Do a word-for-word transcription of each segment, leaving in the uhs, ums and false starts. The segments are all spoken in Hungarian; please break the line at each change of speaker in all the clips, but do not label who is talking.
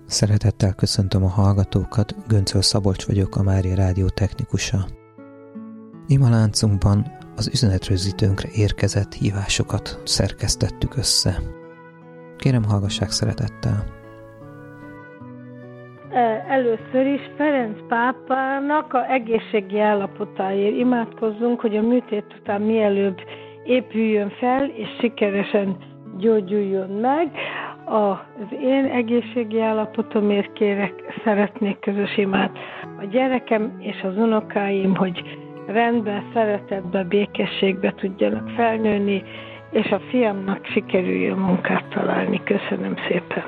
Szeretettel köszöntöm a hallgatókat, Göncöl Szabolcs vagyok, a Mária Rádió technikusa. Imaláncunkban az üzenetrögzítőnkre érkezett hívásokat szerkesztettük össze. Kérem, hallgassák szeretettel.
Először is Ferenc pápának a egészségi állapotáért imádkozzunk, hogy a műtét után mielőbb épüljön fel, és sikeresen gyógyuljon meg. Az én egészségi állapotomért kérek, szeretnék közös imát a gyerekem és az unokáim, hogy rendben, szeretetben, békességbe tudjanak felnőni, és a fiamnak sikerüljön munkát találni. Köszönöm szépen!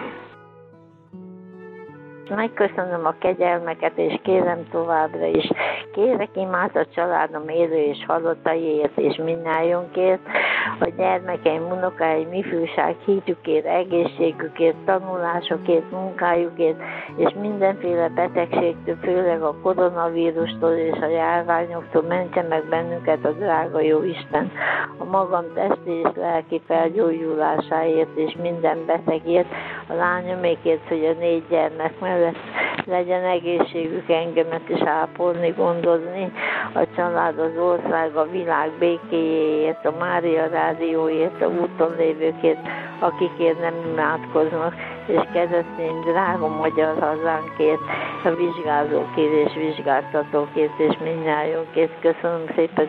Megköszönöm a kegyelmeket, és kérem továbbra is. Kérek imát a családom élő és halottaiért, és mindnyájunkért, a gyermekeim, unokáim, ifjúság, hitükért, egészségükért, tanulásokért, munkájukért, és mindenféle betegségtől, főleg a koronavírustól és a járványoktól mentse meg bennünket a drága jó Isten. A magam testi és lelki felgyógyulásáért, és minden betegért, a lányomékért, hogy a négy gyermek mellett legyen egészségük, engemet is ápolni, gondozni, a család, az ország, a világ békéjéért, a Mária Rádióért, a úton lévőkért, akikért nem imádkoznak, és keresztény drága magyar hazánkért, a vizsgálókért és vizsgáztatókért, és mindnyájunkért. Köszönöm szépen!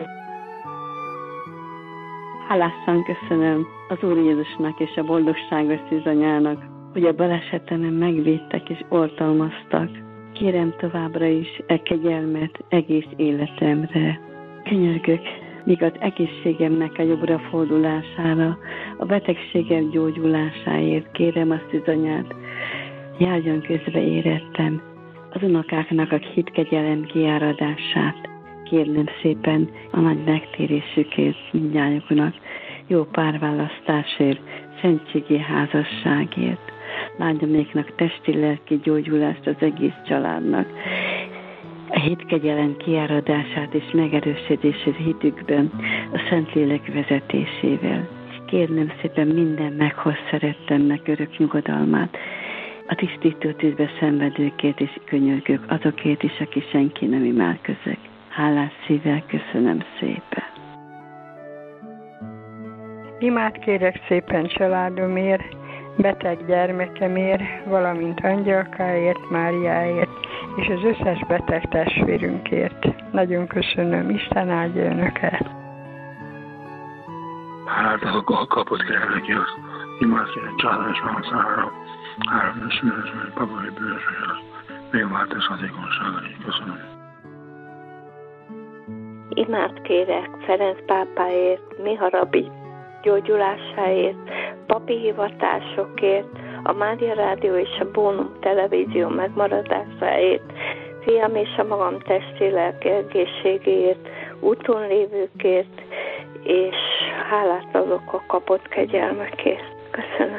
Hálásan köszönöm az Úr Jézusnak és a boldogságos szűzanyának, hogy a balesetemen megvédtek és oltalmaztak. Kérem továbbra is e kegyelmet egész életemre. Könyörgök, míg az egészségemnek a jobbra fordulására, a betegségem gyógyulásáért kérem a szűzanyát. Járjon közbe érettem az unokáknak a hitkegyelem kiáradását. Kérnem szépen a nagy megtérésükért mindnyájuknak, jó párválasztásért, szentségi házasságért. Lányoméknak testi-lelki gyógyulást az egész családnak, a hitkegyelem kiáradását és megerősödését hitükben, a Szentlélek vezetésével. Kérnem szépen minden meghoz szerettemnek örök nyugodalmát, a tisztító tűzbe szenvedőkért és könyörgök, azokért is, aki senki nem imádkozik. Hálás szívvel köszönöm szépen.
Imát kérek szépen családomért, beteg gyermekemért, valamint angyalkáért, Máriáért, és az összes beteg testvérünkért. Nagyon köszönöm, Isten áldja önöket!
Hálát adok a kapott kérlek, az imát kérek családás válaszára, három és szülőzmény, papai bőrséghez, megváltás hatékonyságai. Köszönöm.
Imát kérek Ferenc pápáért, Miharabi gyógyulásáért, papi hivatásokért, a Mária Rádió és a Bónum televízió megmaradásáért, fiam és a magam testi lelki egészségéért, úton lévőkért, és hálát adok a kapott kegyelmekért. Köszönöm.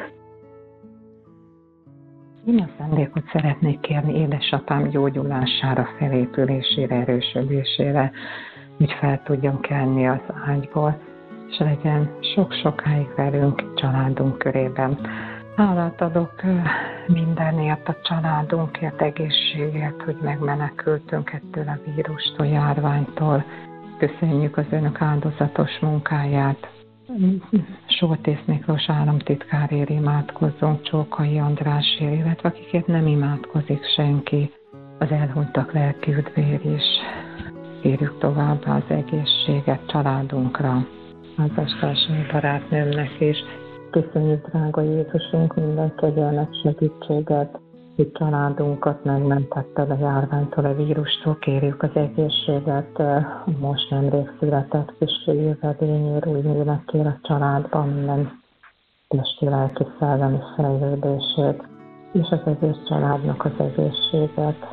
Én ajándékot szeretnék kérni édesapám gyógyulására, felépülésére, erősödésére, hogy fel tudjon kelni az ágyból, és legyen sok-sokáig velünk, családunk körében. Hálát adok mindenért a családunkért, egészségért, hogy megmenekültünk ettől a vírustól, járványtól. Köszönjük az önök áldozatos munkáját. Soltész Miklós államtitkárért imádkozzunk, Csókai Andrásért, illetve akikért nem imádkozik senki, az elhunytak lelki üdvér is. Kérjük továbbá az egészséget családunkra, házastársaim, barátnőmnek is. Köszönjük, drága Jézusunk, minden kegyelmet, segítséget, hogy családunkat megmentette a járványtól, a vírustól. Kérjük az egészséget, most nemrég született kis jövedényér, úgy nőnek kér a családban minden testi, lelki, szellemi fejlődését, és az egész családnak az egészséget.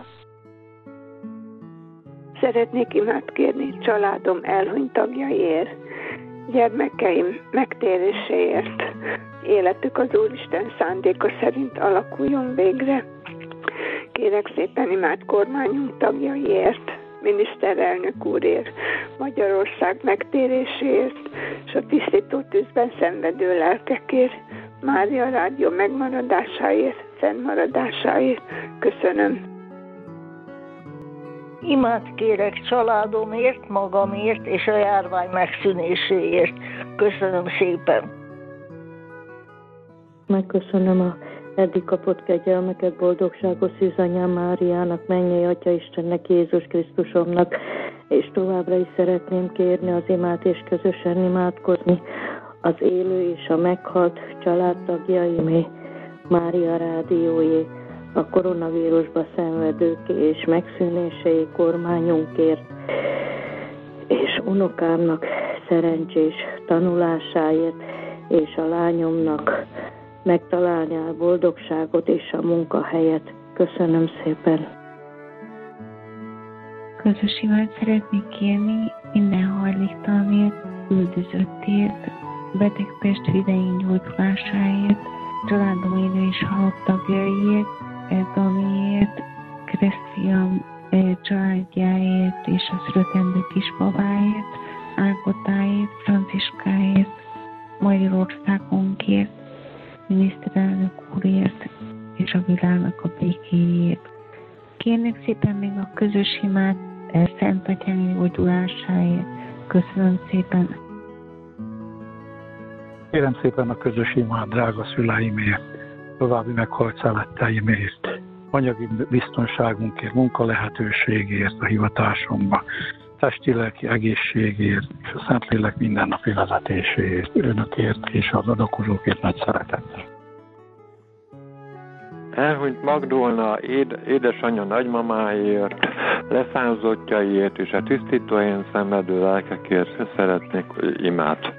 Szeretnék imát kérni családom elhunyt tagjaiért, gyermekeim megtéréséért. Életük az Úristen szándéka szerint alakuljon végre. Kérek szépen imát kormányunk tagjaiért, miniszterelnök úrért, Magyarország megtéréséért, és a tisztító tűzben szenvedő lelkekért, Mária Rádió megmaradásáért, szent maradásáért. Köszönöm.
Imát kérek családomért, magamért és a járvány megszűnéséért. Köszönöm szépen.
Megköszönöm a eddig kapott kegyelmeket, boldogságos Szűzanyám Máriának, mennyei Atya Istennek, Jézus Krisztusomnak, és továbbra is szeretném kérni az imát és közösen imádkozni az élő és a meghalt családtagjaimé, Mária Rádióé, a koronavírusba szenvedők és megszűnéséi kormányunkért, és unokámnak szerencsés tanulásáért, és a lányomnak megtalálni a boldogságot és a munkahelyet. Köszönöm szépen.
Közös imát szeretnék kérni minden hajléktalanért, üldözöttért, beteg testvéreink gyógyulásáért, családom élő és halott tagjaiért, Daniért, Krisztián családjáért és a születendő kisbabáért, Ágotáért, Franciskáért, Magyarországunkért, miniszterelnök úrért és a világnak a békéjét. Kérnek szépen még a közös imát Szent Atyánk gyógyulásáért. Köszönöm szépen.
Kérem szépen a közös imát drága szüleimért, további meghalt szeretteimért, anyagi biztonságunkért, munkalehetőségért a hivatásomba, testi-lelki egészségért, és a Szentlélek mindennapi vezetéséért, önökért és az adakozókért nagy szeretettel.
Elhunyt Magdolna éd, édesanyja nagymamáért, leszármazottjaiért és a tisztítóhelyen szenvedő lelkekért szeretnék imát.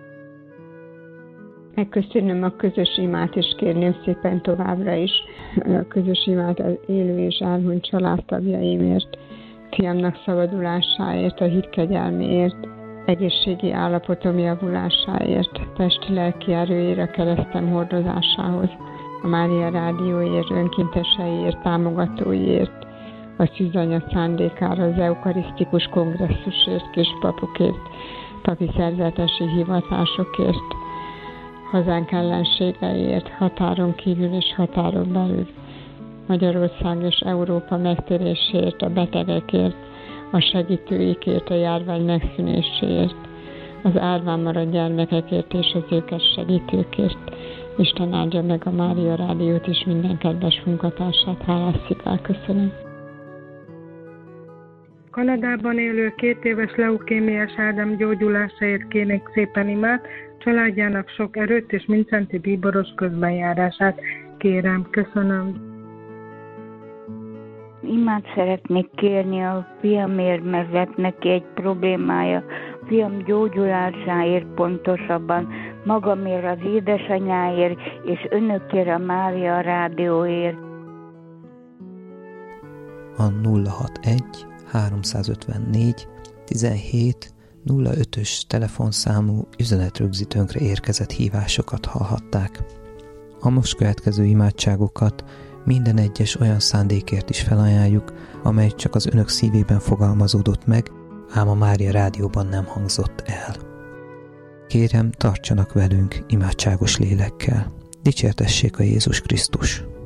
Megköszönöm a közös imát, és kérném szépen továbbra is a közös imát az élő és elhunyt családtagjaimért, fiamnak szabadulásáért, a hit kegyelméért, egészségi állapotom javulásáért, testi-lelki erőjére, keresztem hordozásához, a Mária Rádióért, önkénteseiért, támogatóiért, a Szűzanya szándékára, az eukarisztikus kongresszusért, kispapokért, papi szerzetesi hivatásokért, hazánk ellenségeiért, határon kívül és határon belül, Magyarország és Európa megtéréséért, a betegekért, a segítőikért, a járvány megszűnéséért, az árván maradt gyermekekért és az őket segítőkért. Isten áldja meg a Mária Rádiót és minden kedves munkatársát, hálás szívvel köszönöm.
Kanadában élő két éves leukémiás Ádám gyógyulásáért kérnék szépen imát, családjának sok erőt és Mincenti bíboros közbenjárását kérem. Köszönöm.
Imát szeretnék kérni a fiamért, mert lett neki egy problémája. Fiam gyógyulásáért, pontosabban magamért, az édesanyáért és önökért, a Mária Rádióért.
A nulla hatvanegy háromszázötvennégy tizenhét nulla ötös telefonszámú üzenetrögzítőnkre érkezett hívásokat hallhatták. A most következő imádságokat minden egyes olyan szándékért is felajánljuk, amely csak az önök szívében fogalmazódott meg, ám a Mária Rádióban nem hangzott el. Kérem, tartsanak velünk imádságos lélekkel. Dicsértessék a Jézus Krisztus!